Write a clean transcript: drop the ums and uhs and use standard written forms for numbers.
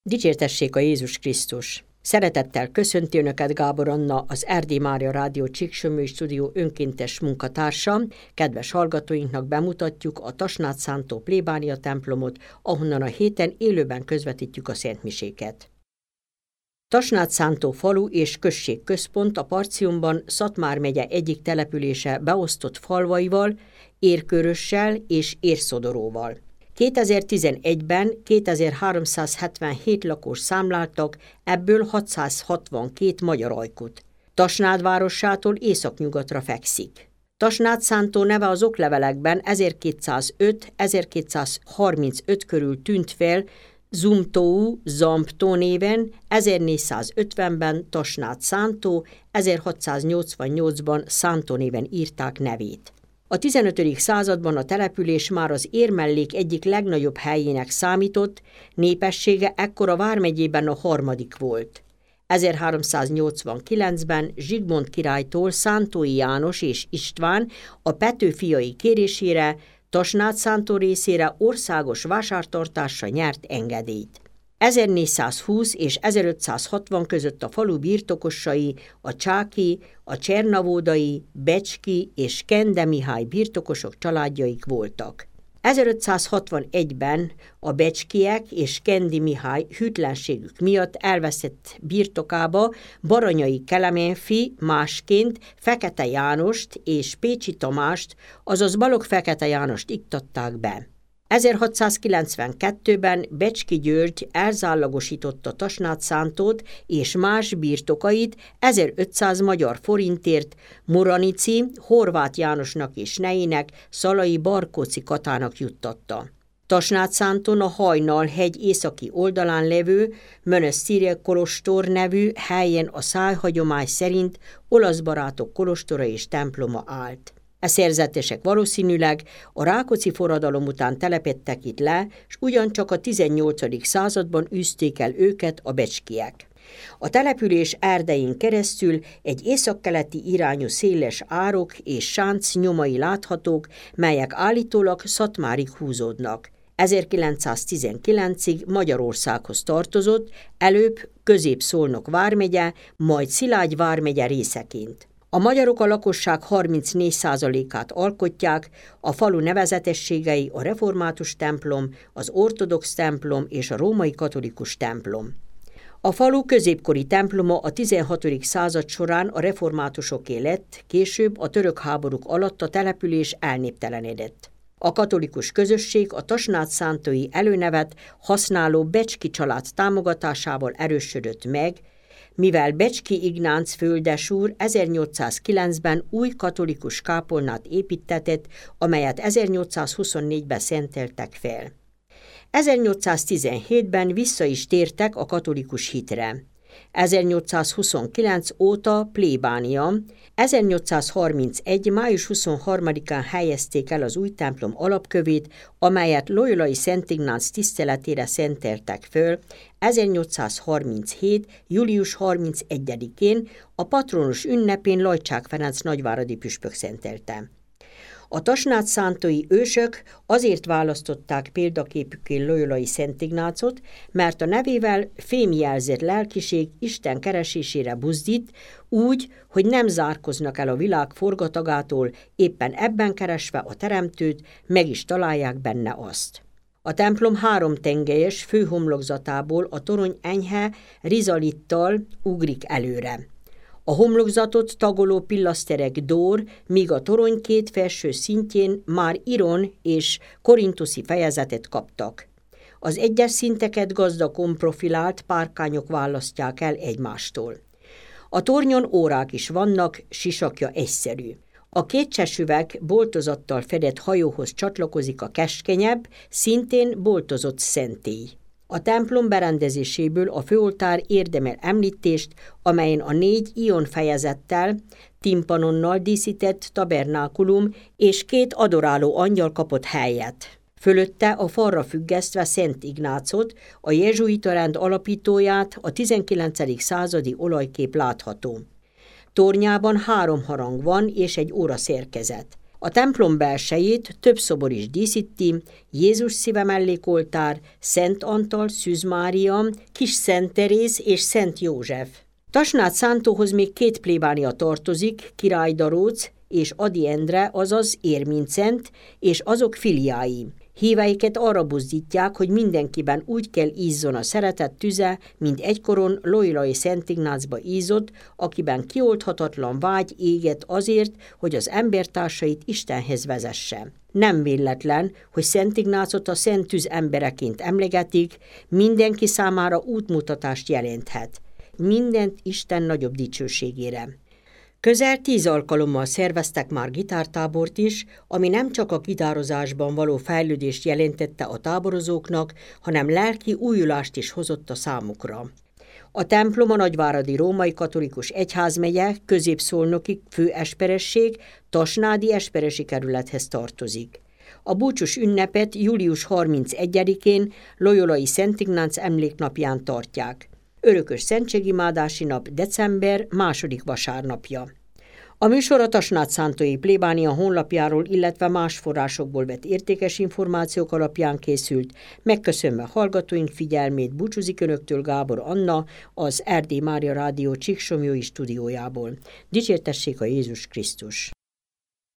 Dicsértessék a Jézus Krisztus! Szeretettel köszönti Önöket Gábor Anna, az Erdély Mária Rádió Csíksömlői Stúdió önkéntes munkatársa. Kedves hallgatóinknak bemutatjuk a Tasnád-Szántó plébánia templomot, ahonnan a héten élőben közvetítjük a szentmiséket. Tasnád-Szántó falu és községközpont a Partiumban Szatmár megye egyik települése beosztott falvaival, Érkörössel és Érszodoróval. 2011-ben 2377 lakos számláltak, ebből 662 magyar ajkút. Tasnád városától északnyugatra fekszik. Tasnád-Szántó neve az oklevelekben 1205-1235 körül tűnt fel, Zumtóu, Zamptó néven, 1450-ben Tasnád-Szántó, 1688-ban Szántó néven írták nevét. A 15. században a település már az Érmellék egyik legnagyobb helyének számított, népessége ekkor a vármegyében a harmadik volt. 1389-ben Zsigmond királytól Szántói János és István a Petőfiai kérésére Tasnád-Szántó részére országos vásártartásra nyert engedélyt. 1420 és 1560 között a falu birtokosai a csáki, a csernavódai, becski és Kende Mihály birtokosok családjaik voltak. 1561-ben a becskiek és Kendi Mihály hűtlenségük miatt elveszett birtokába Baranyai Kelemen fi másként Fekete Jánost és Pécsi Tamást, azaz Balogh Fekete Jánost iktatták be. 1692-ben Becski György elzállagosította Tasnád-Szántót és más birtokait 1500 magyar forintért Moranici, Horváth Jánosnak és nejének, Szalai Barkóczy Katának juttatta. Tasnád-Szántón a Hajnal-hegy északi oldalán levő Mönösztire kolostor nevű helyen a szájhagyomány szerint olasz barátok kolostora és temploma állt. E szerzetesek valószínűleg a Rákóczi forradalom után telepedtek itt le, s ugyancsak a 18. században űzték el őket a becskiek. A település erdején keresztül egy északkeleti irányú széles árok és sánc nyomai láthatók, melyek állítólag Szatmárig húzódnak. 1919-ig Magyarországhoz tartozott, előbb Közép-Szolnok vármegye, majd Szilágy vármegye részeként. A magyarok a lakosság 34%-át alkotják, a falu nevezetességei a református templom, az ortodox templom és a római katolikus templom. A falu középkori temploma a 16. század során a reformátusoké lett, később a török háborúk alatt a település elnéptelenedett. A katolikus közösség a tasnád-szántói előnevet használó Becski család támogatásával erősödött meg, mivel Becski Ignác földesúr 1809-ben új katolikus kápolnát építtetett, amelyet 1824-ben szenteltek fel. 1817-ben vissza is tértek a katolikus hitre. 1829 óta plébánia, 1831. május 23-án helyezték el az új templom alapkövét, amelyet Loyolai Szent Ignác tiszteletére szenteltek föl 1837. július 31-én, a patronus ünnepén Lajcsák Ferenc nagyváradi püspök szentelte. A tasnád-szántói ősök azért választották példaképükké Loyolai Szent Ignácot, mert a nevével fémjelzett lelkiség Isten keresésére buzdít, úgy, hogy nem zárkoznak el a világ forgatagától, éppen ebben keresve a teremtőt, meg is találják benne azt. A templom 3 tengelyes főhomlokzatából a torony enyhe rizalittal ugrik előre. A homlokzatot tagoló pillaszterek dór, míg a torony 2 felső szintjén már iron és korintuszi fejezetet kaptak. Az egyes szinteket gazdag komprofilált párkányok választják el egymástól. A tornyon órák is vannak, sisakja egyszerű. A kétcsesüveg boltozattal fedett hajóhoz csatlakozik a keskenyebb, szintén boltozott szentély. A templom berendezéséből a főoltár érdemel említést, amelyen a 4 ion fejezettel, timpanonnal díszített tabernákulum és 2 adoráló angyal kapott helyet. Fölötte a falra függesztve Szent Ignácot, a jezsuita rend alapítóját, a 19. századi olajkép látható. Tornyában 3 harang van és egy óra szerkezet. A templom belsejét több szobor is díszíti, Jézus szíve mellékoltár, Szent Antal, Szűz Mária, Kis Szent Teréz és Szent József. Tasnád-Szántóhoz még 2 plébánia tartozik, Király Daróc és Ady Endre, azaz Érmincent, és azok filiái. Híveiket arra buzdítják, hogy mindenkiben úgy kell ízzon a szeretet tüze, mint egykoron Loyolai Szent Ignácba ízott, akiben kioldhatatlan vágy éget azért, hogy az embertársait Istenhez vezesse. Nem véletlen, hogy Szent Ignácot a Szent Tűz embereként emlegetik, mindenki számára útmutatást jelenthet. Mindent Isten nagyobb dicsőségére. Közel 10 alkalommal szerveztek már gitártábort is, ami nem csak a gitározásban való fejlődést jelentette a táborozóknak, hanem lelki újulást is hozott a számukra. A templom a Nagyváradi Római Katolikus Egyházmegye Középszolnoki főesperesség Tasnádi esperesi kerülethez tartozik. A búcsús ünnepet július 31-én Loyolai Szent Ignác emléknapján tartják. Örökös szentségimádási nap december 2. vasárnapja. A műsor a Tasnád-Szántói plébánia honlapjáról, illetve más forrásokból vett értékes információk alapján készült, megköszönve hallgatóink figyelmét búcsúzik önöktől Gábor Anna, az Erdély Mária Rádió Csíksomlyói stúdiójából. Dicsértessék a Jézus Krisztus!